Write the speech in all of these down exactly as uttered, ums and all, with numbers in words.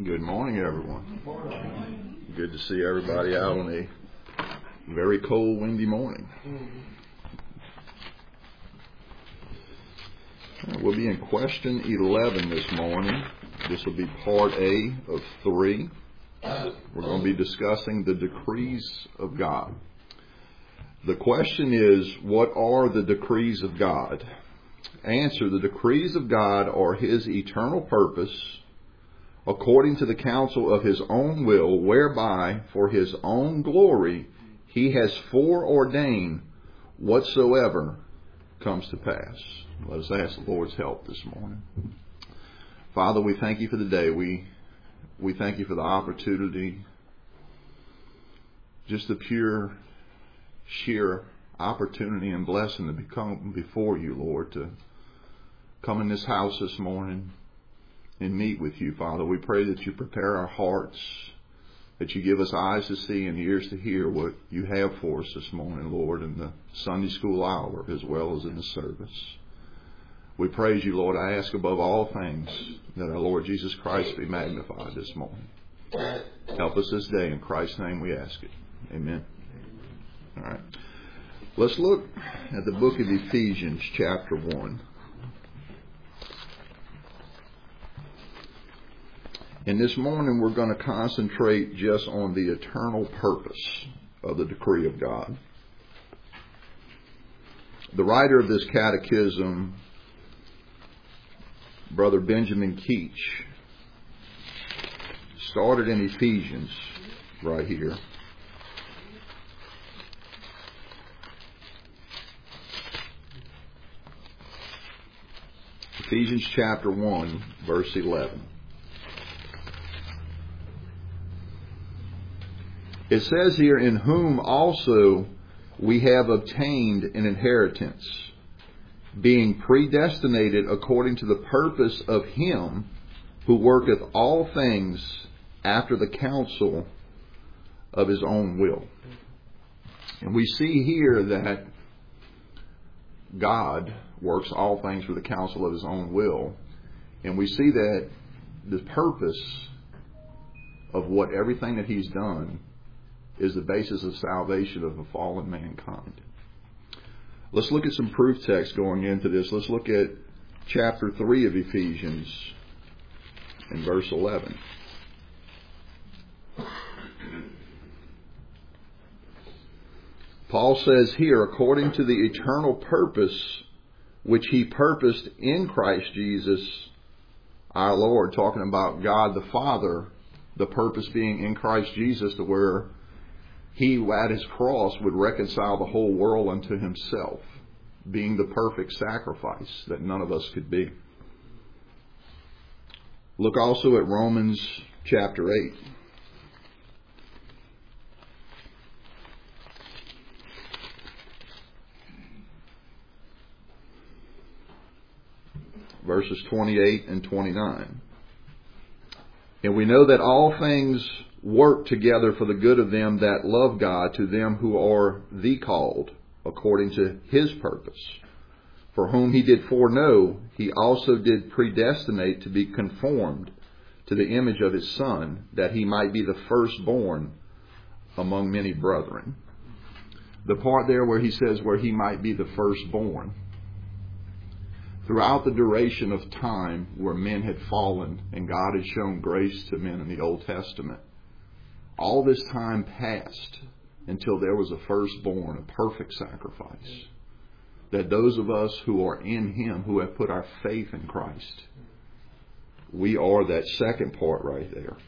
Good morning, everyone. Good morning. Good to see everybody out on a very cold, windy morning. We'll be in question eleven this morning. This will be part A of three. We're going to be discussing the decrees of God. The question is, what are the decrees of God? Answer: the decrees of God are His eternal purpose, according to the counsel of His own will, whereby for His own glory He has foreordained whatsoever comes to pass. Let us ask the Lord's help this morning. Father, we thank You for the day. We we thank You for the opportunity, just the pure, sheer opportunity and blessing to become before You, Lord, to come in this house this morning and meet with You, Father. We pray that You prepare our hearts, that You give us eyes to see and ears to hear what You have for us this morning, Lord, in the Sunday school hour as well as in the service. We praise You, Lord. I ask above all things that our Lord Jesus Christ be magnified this morning. Help us this day. In Christ's name we ask it. Amen. All right. Let's look at the book of Ephesians, chapter one. And this morning we're going to concentrate just on the eternal purpose of the decree of God. The writer of this catechism, Brother Benjamin Keach, started in Ephesians right here. Ephesians chapter one, verse eleven. It says here, in whom also we have obtained an inheritance, being predestinated according to the purpose of Him who worketh all things after the counsel of His own will. And we see here that God works all things for the counsel of His own will. And we see that the purpose of what everything that He's done is the basis of salvation of a fallen mankind. Let's look at some proof text going into this. Let's look at chapter three of Ephesians and verse eleven. Paul says here, according to the eternal purpose which He purposed in Christ Jesus our Lord, talking about God the Father, the purpose being in Christ Jesus, to where He at His cross would reconcile the whole world unto Himself, being the perfect sacrifice that none of us could be. Look also at Romans chapter eight. Verses twenty-eight and twenty-nine. And we know that all things work together for the good of them that love God, to them who are the called, according to His purpose. For whom He did foreknow, He also did predestinate to be conformed to the image of His Son, that He might be the firstborn among many brethren. The part there where he says where He might be the firstborn. Throughout the duration of time where men had fallen and God had shown grace to men in the Old Testament, all this time passed until there was a firstborn, a perfect sacrifice. That those of us who are in Him, who have put our faith in Christ, we are that second part right there.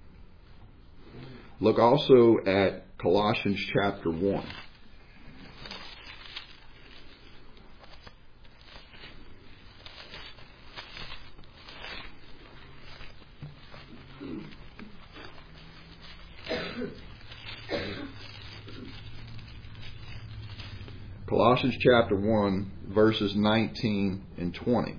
Look also at Colossians chapter one. Colossians chapter one, verses nineteen and twenty.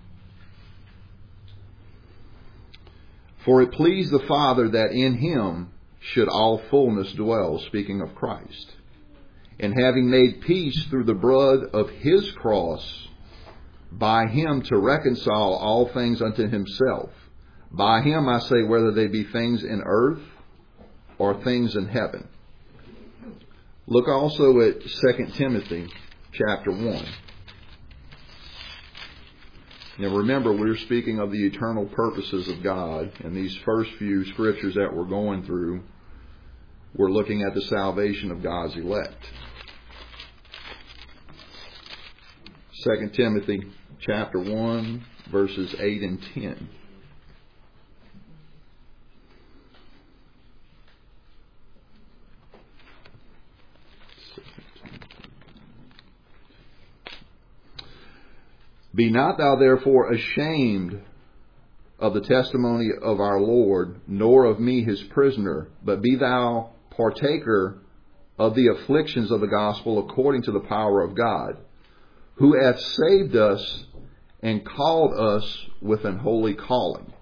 For it pleased the Father that in Him should all fullness dwell, speaking of Christ. And having made peace through the blood of His cross, by Him to reconcile all things unto Himself, By him I say, whether they be things in earth or things in heaven. Look also at Second Timothy chapter one. Now remember, we're speaking of the eternal purposes of God, and these first few scriptures that we're going through, we're looking at the salvation of God's elect. Second Timothy chapter one, verses eight and ten. Be not thou therefore ashamed of the testimony of our Lord, nor of me his prisoner, but be thou partaker of the afflictions of the gospel according to the power of God, who hath saved us and called us with an holy calling.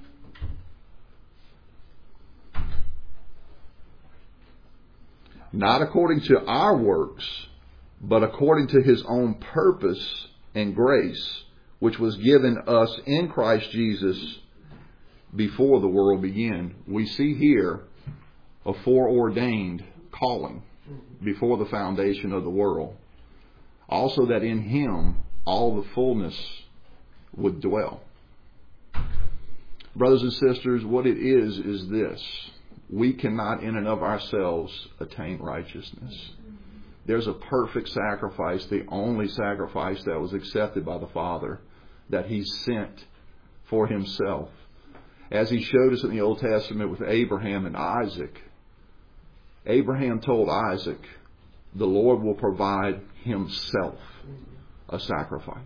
Not according to our works, but according to his own purpose and grace, which was given us in Christ Jesus before the world began. We see here a foreordained calling before the foundation of the world. Also that in him all the fullness would dwell. Brothers and sisters, what it is is this. We cannot in and of ourselves attain righteousness. There's a perfect sacrifice, the only sacrifice that was accepted by the Father, that he sent for himself. As he showed us in the Old Testament with Abraham and Isaac, Abraham told Isaac, the Lord will provide himself a sacrifice.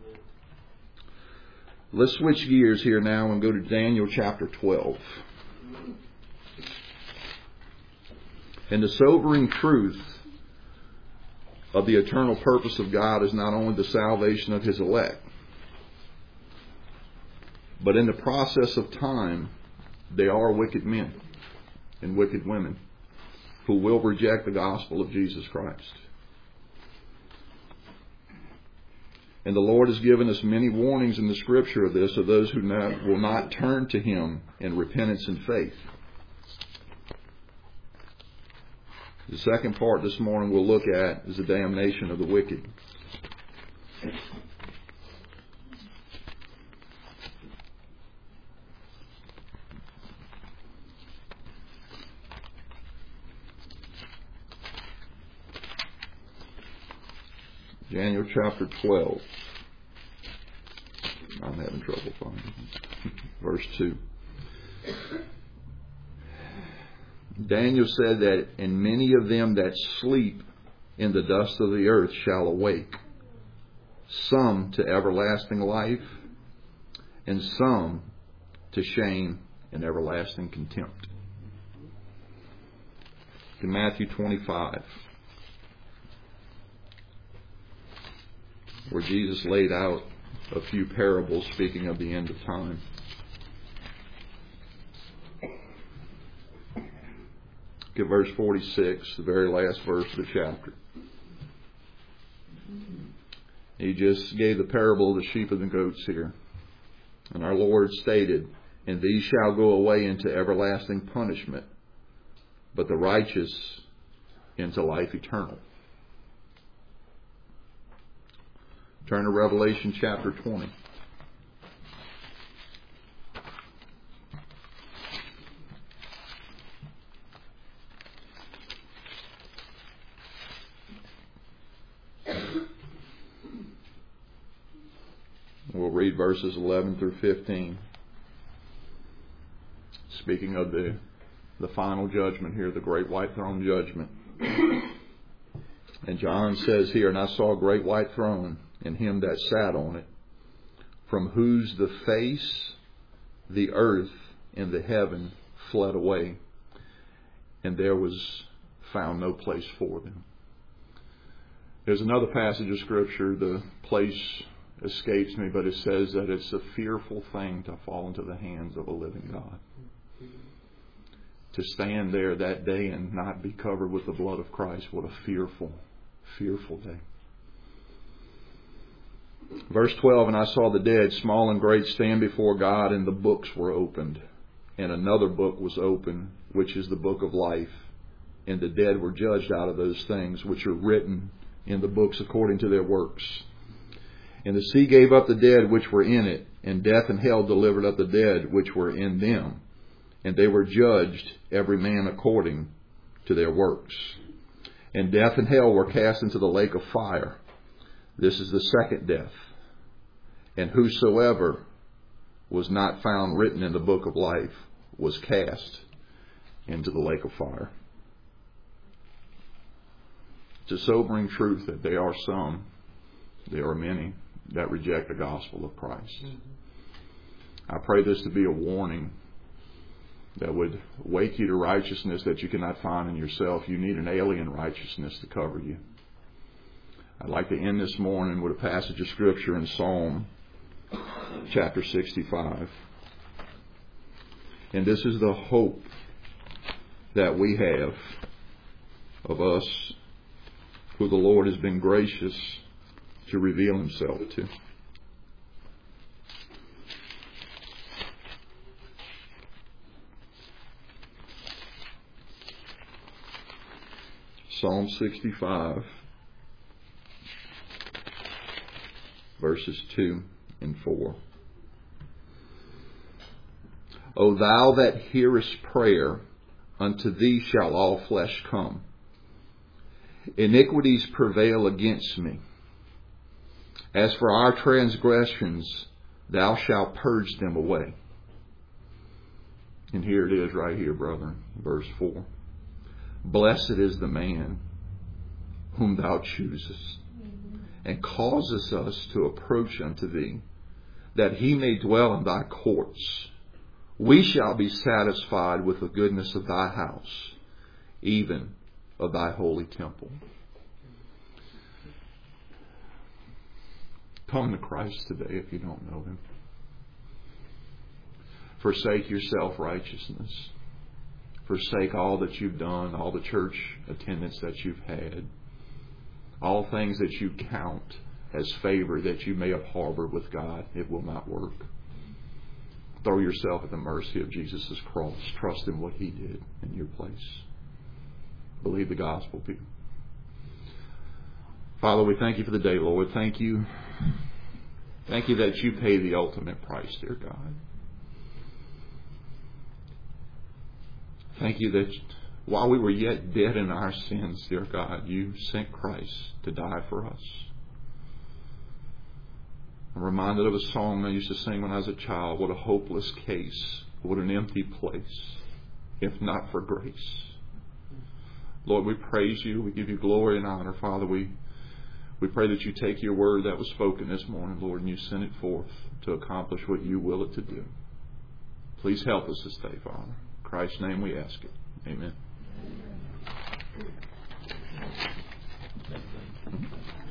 Let's switch gears here now and go to Daniel chapter twelve. And the sobering truth of the eternal purpose of God is not only the salvation of his elect, but in the process of time, there are wicked men and wicked women who will reject the gospel of Jesus Christ. And the Lord has given us many warnings in the Scripture of this, of those who not, will not turn to him in repentance and faith. The second part this morning we'll look at is the damnation of the wicked. Daniel chapter twelve. I'm having trouble finding it. Verse two. Daniel said that, and many of them that sleep in the dust of the earth shall awake, some to everlasting life, and some to shame and everlasting contempt. In Matthew twenty-five, where Jesus laid out a few parables speaking of the end of time. Look at verse forty-six, the very last verse of the chapter. He just gave the parable of the sheep and the goats here. And our Lord stated, and these shall go away into everlasting punishment, but the righteous into life eternal. Turn to Revelation chapter twenty. We'll read verses eleven through fifteen. Speaking of the, the final judgment here, the great white throne judgment. And John says here, and I saw a great white throne, and him that sat on it, from whose the face, the earth, and the heaven fled away, and there was found no place for them. There's another passage of Scripture, the place escapes me, but it says that it's a fearful thing to fall into the hands of a living God. To stand there that day and not be covered with the blood of Christ, what a fearful, fearful day. Verse twelve, and I saw the dead, small and great, stand before God, and the books were opened. And another book was opened, which is the book of life. And the dead were judged out of those things which are written in the books according to their works. And the sea gave up the dead which were in it, and death and hell delivered up the dead which were in them. And they were judged, every man according to their works. And death and hell were cast into the lake of fire. This is the second death. And whosoever was not found written in the book of life was cast into the lake of fire. It's a sobering truth that there are some, there are many, that reject the gospel of Christ. I pray this to be a warning that would wake you to righteousness that you cannot find in yourself. You need an alien righteousness to cover you. I'd like to end this morning with a passage of Scripture in Psalm chapter sixty-five. And this is the hope that we have of us who the Lord has been gracious to reveal Himself to. Psalm sixty-five, verses two and four. O thou that hearest prayer, unto thee shall all flesh come. Iniquities prevail against me. As for our transgressions, thou shalt purge them away. And here it is right here, brethren, verse four. Blessed is the man whom thou choosest, and causest us to approach unto thee, that he may dwell in thy courts. We shall be satisfied with the goodness of thy house, even of thy holy temple. Come to Christ today if you don't know Him. Forsake your self-righteousness. Forsake all that you've done, all the church attendance that you've had, all things that you count as favor that you may have harbored with God. It will not work. Throw yourself at the mercy of Jesus' cross. Trust in what He did in your place. Believe the gospel, people. Father, we thank You for the day, Lord. Thank You. Thank You that You pay the ultimate price, dear God. Thank You that while we were yet dead in our sins, dear God, You sent Christ to die for us. I'm reminded of a song I used to sing when I was a child. What a hopeless case. What an empty place, if not for grace. Lord, we praise You. We give You glory and honor. Father, we, we pray that You take Your word that was spoken this morning, Lord, and You send it forth to accomplish what You will it to do. Please help us this day, Father. In Christ's name we ask it. Amen.